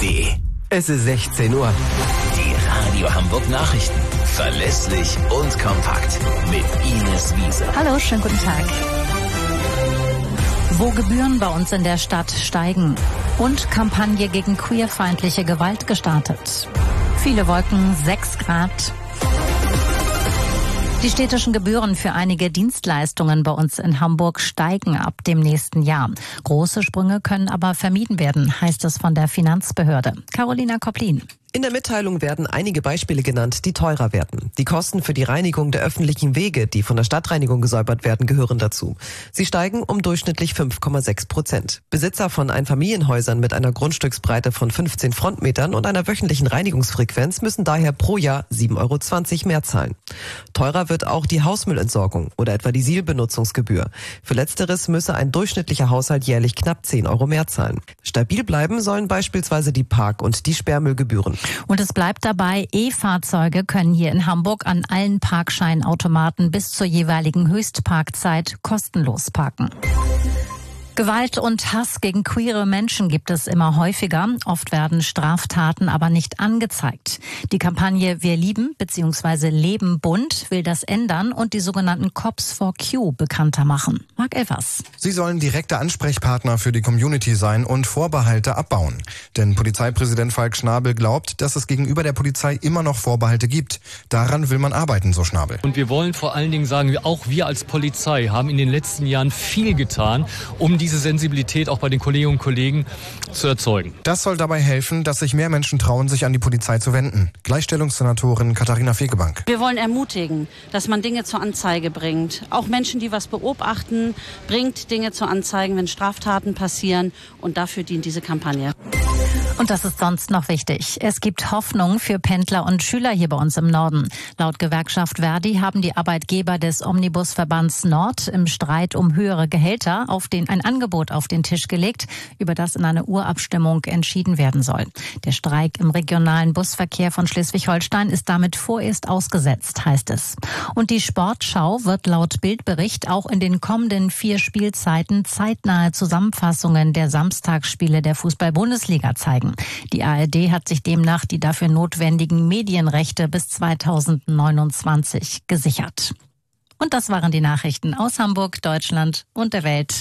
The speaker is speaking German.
radio-hamburg.de. Es ist 16 Uhr. Die Radio Hamburg Nachrichten. Verlässlich und kompakt. Mit Ines Wiese. Hallo, schönen guten Tag. Wo Gebühren bei uns in der Stadt steigen. Und Kampagne gegen queerfeindliche Gewalt gestartet. Viele Wolken, 6 Grad. Die städtischen Gebühren für einige Dienstleistungen bei uns in Hamburg steigen ab dem nächsten Jahr. Große Sprünge können aber vermieden werden, heißt es von der Finanzbehörde. Carolina Kopplin. In der Mitteilung werden einige Beispiele genannt, die teurer werden. Die Kosten für die Reinigung der öffentlichen Wege, die von der Stadtreinigung gesäubert werden, gehören dazu. Sie steigen um durchschnittlich 5,6%. Besitzer von Einfamilienhäusern mit einer Grundstücksbreite von 15 Frontmetern und einer wöchentlichen Reinigungsfrequenz müssen daher pro Jahr 7,20 € mehr zahlen. Teurer wird auch die Hausmüllentsorgung oder etwa die Sielbenutzungsgebühr. Für Letzteres müsse ein durchschnittlicher Haushalt jährlich knapp 10 € mehr zahlen. Stabil bleiben sollen beispielsweise die Park- und die Sperrmüllgebühren. Und es bleibt dabei, E-Fahrzeuge können hier in Hamburg an allen Parkscheinautomaten bis zur jeweiligen Höchstparkzeit kostenlos parken. Gewalt und Hass gegen queere Menschen gibt es immer häufiger. Oft werden Straftaten aber nicht angezeigt. Die Kampagne Wir lieben bzw. Leben bunt will das ändern und die sogenannten Cops for Q bekannter machen. Marc Elvers. Sie sollen direkte Ansprechpartner für die Community sein und Vorbehalte abbauen. Denn Polizeipräsident Falk Schnabel glaubt, dass es gegenüber der Polizei immer noch Vorbehalte gibt. Daran will man arbeiten, so Schnabel. Und wir wollen vor allen Dingen sagen, auch wir als Polizei haben in den letzten Jahren viel getan, um diese Sensibilität auch bei den Kolleginnen und Kollegen zu erzeugen. Das soll dabei helfen, dass sich mehr Menschen trauen, sich an die Polizei zu wenden. Gleichstellungssenatorin Katharina Fegebank. Wir wollen ermutigen, dass man Dinge zur Anzeige bringt. Auch Menschen, die was beobachten, bringt Dinge zur Anzeige, wenn Straftaten passieren. Und dafür dient diese Kampagne. Und das ist sonst noch wichtig. Es gibt Hoffnung für Pendler und Schüler hier bei uns im Norden. Laut Gewerkschaft Verdi haben die Arbeitgeber des Omnibusverbands Nord im Streit um höhere Gehälter ein Angebot auf den Tisch gelegt, über das in einer Urabstimmung entschieden werden soll. Der Streik im regionalen Busverkehr von Schleswig-Holstein ist damit vorerst ausgesetzt, heißt es. Und die Sportschau wird laut Bildbericht auch in den kommenden 4 Spielzeiten zeitnahe Zusammenfassungen der Samstagsspiele der Fußball-Bundesliga zeigen. Die ARD hat sich demnach die dafür notwendigen Medienrechte bis 2029 gesichert. Und das waren die Nachrichten aus Hamburg, Deutschland und der Welt.